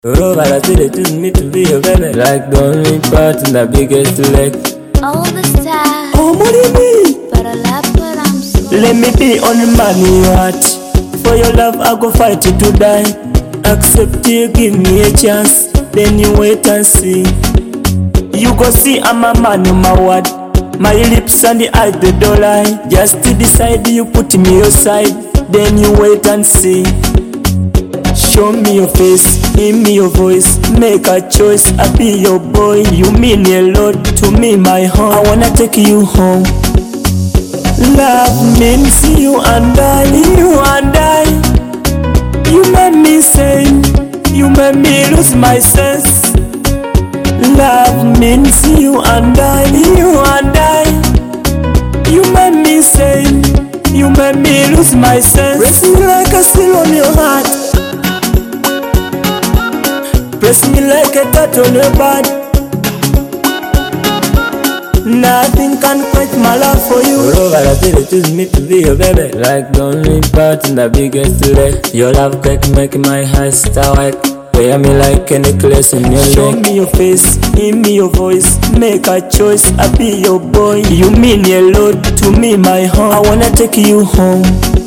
Moreover, I say they choose me to be your baby, like the only part in the biggest leg. All the stars, Oh, money me. but I love what I'm so. Let me be on the money heart. For your love, I go fight you to die. Accept you, give me a chance. Then you wait and see. You go see I'm a man on my word. My lips and the eyes, they don't lie. Just to decide you put me aside. Then you wait and see. Show me your face, give me your voice. Make a choice, I'll be your boy. You mean a lot to me, my home. I wanna take you home. Love means you and I, you and I. You made me sane, you made me lose my sense. Love means you and I, you and I. You made me sane, you made me lose my sense. Press me like a seal on your heart. Press me like a tattoo on your body. Nothing can quench my love for you. Moreover, I say they choose me to be your baby, like the only part in the biggest leg. Your love cake make my heart start white. Wear me like a necklace on your leg. Show me your face, give me your voice. Make a choice, I'll be your boy. You mean a lot to me, my home. I wanna take you home.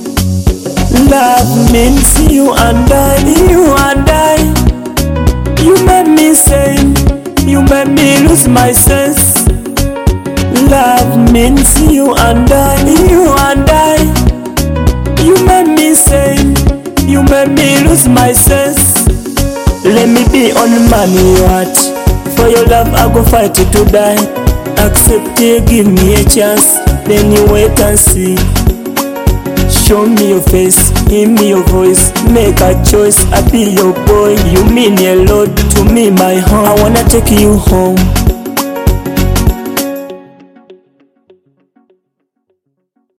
Love means you and I, you and I. You made me sane, you made me lose my sense. Love means you and I, you and I. You made me sane, you made me lose my sense. Let me be on money heart. For your love I go fight you to die. Accept you, give me a chance. Then you wait and see. Show me your face, give me your voice. Make a choice, I'll be your boy. You mean a lot to me, my home. I wanna take you home.